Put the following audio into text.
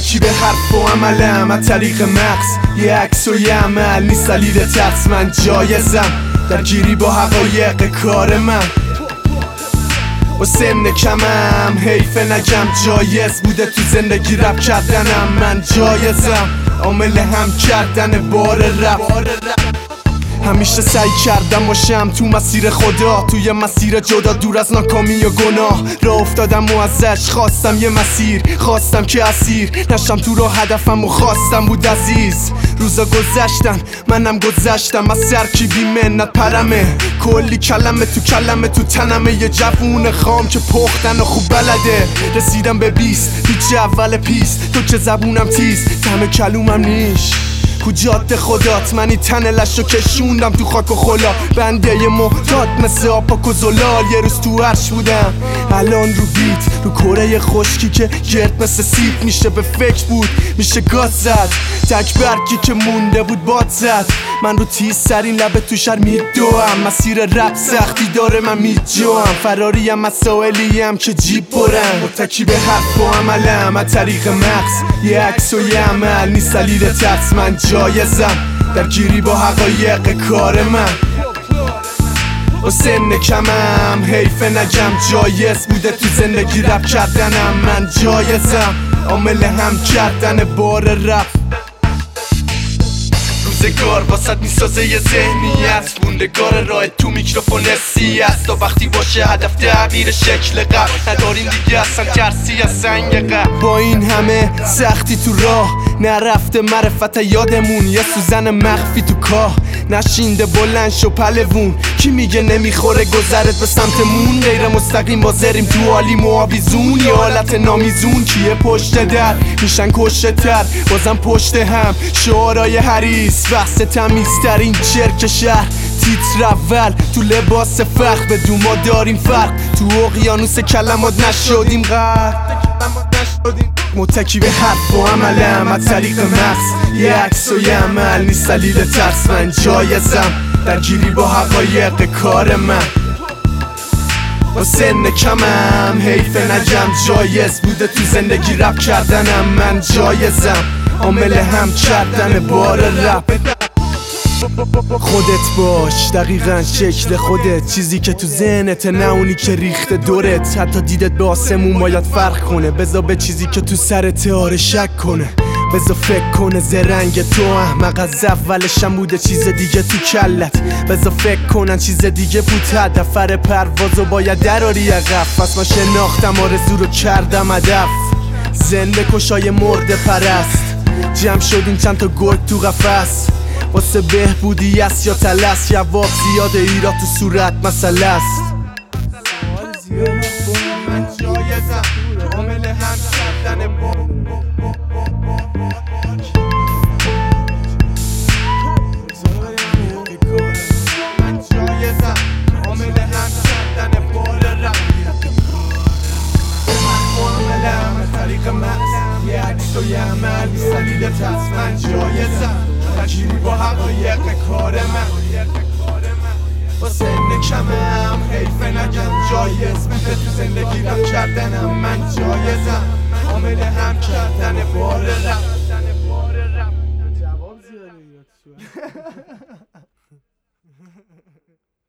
متکی به حرف و عملم از طریق مغز، یه عکس و یه عمل نیست دلیل ترس. من جایزم درگیری با حقایق کار من، با سن کمم حیفه نگم جایز بوده تو زندگی رپ کردنم. من جایزم عامل هم کردن بار رپ. همیشه سعی کردم باشم تو مسیر خدا، توی مسیر جدا دور از ناکامی و گناه. راه افتادم و ازش خواستم یه مسیر، خواستم که اسیر نشم تو راه هدفم و خواستم بود عزیز. روزا گذشتن منم گذشتم از سرکی بی منت پرمه، کلی کلمه تو تنمه. یه جوون خام که پختن و خوب بلده، رسیدم به 20 هیچ اول پیست. تو که زبونم تیز تم کلومم نیش، کجات خدات منی تنلشو کشوندم تو خاک و خلا. بنده یه محتاط مثل آپاک و زلال، یه روز تو عرش بودم الان رو بیت، رو کره خشکی که گرد مثل سیب میشه. به فکر بود میشه گاز زد، تک برگی که مونده بود باد زد. من رو تیز سرین لبه تو شهر میدوام، مسیر رپ سختی داره من میجوام. فراریم مسائلیم که جیب برم، متکی به حرف و عملم از طریق مغز، یه عکس و یه عمل نیست دلیل ترس. من جایزم درگیری با حقایق کار من، با سن کمم حیفه نگم جایز بوده تو زندگی رپ کردنم. من جایزم عامل هم کردن بار رپ. روزگار واسط میسازه یه ذهنیت، موندگار راه تو میکروفون سی است. تا وقتی باشه هدف تغییر شکل قبل، نداریم دیگه اصلا ترسی از سنگ قبل. با این همه سختی تو راه نرفته معرفت یادمون، یه سوزن مخفی تو کاه نشینده بلند شو پلوون. کی میگه نمیخوره گذرت به سمتمون، غیر مستقیم بازریم تو عالیم و آویزون. یه حالت نامیزون کیه پشت در میشن کشته تر، بازم پشت هم شعارای حریص. بحث تمیزترین چرک شهر تیتر اول تو لباس فخر، بدون ما داریم فرق تو اقیانوس کلمات نشدیم غرق. متکی به حرف و عملم از طریق مغز، یه عکس و یه عمل نیست دلیل ترس. من جایزم درگیری با حقایق کار من، با سن کمم حیفه نگم جایز بوده تو زندگی رپ کردنم. من جایزم عامل هم کردن بار رپ. خودت باش دقیقاً شکل خودت، چیزی که تو ذهنت نه اونی که ریخته دورت. حتی دیدت به آسمون باید فرق کنه، بذار به چیزی که تو سرت آره شک کنه. بذار فکر کنه زرنگ تو احمق از اولشم بوده چیز دیگه تو کلت. بذار فکر کنن چیز دیگه بود هدف، فر پروازو باید دراری عقب. پس من شناختم آرزو رو کردم هدف، زنده کشای مرده پرست. جمع شدیم چند تا گرگ تو قفس، واسه بهبودی است یا تلس. جواب زیاده ایراد تو صورت مسئله است. من جایزم عامل هم کردن یه عکس و یه عمل نیست دلیل ترس. من جایزم درگیری با حقایق کار من، با سن کمم حیفه نگم جایز بوده تو زندگی رپ کردنم. من جایزم عامل هم کردن بار رپ. جواب زیاده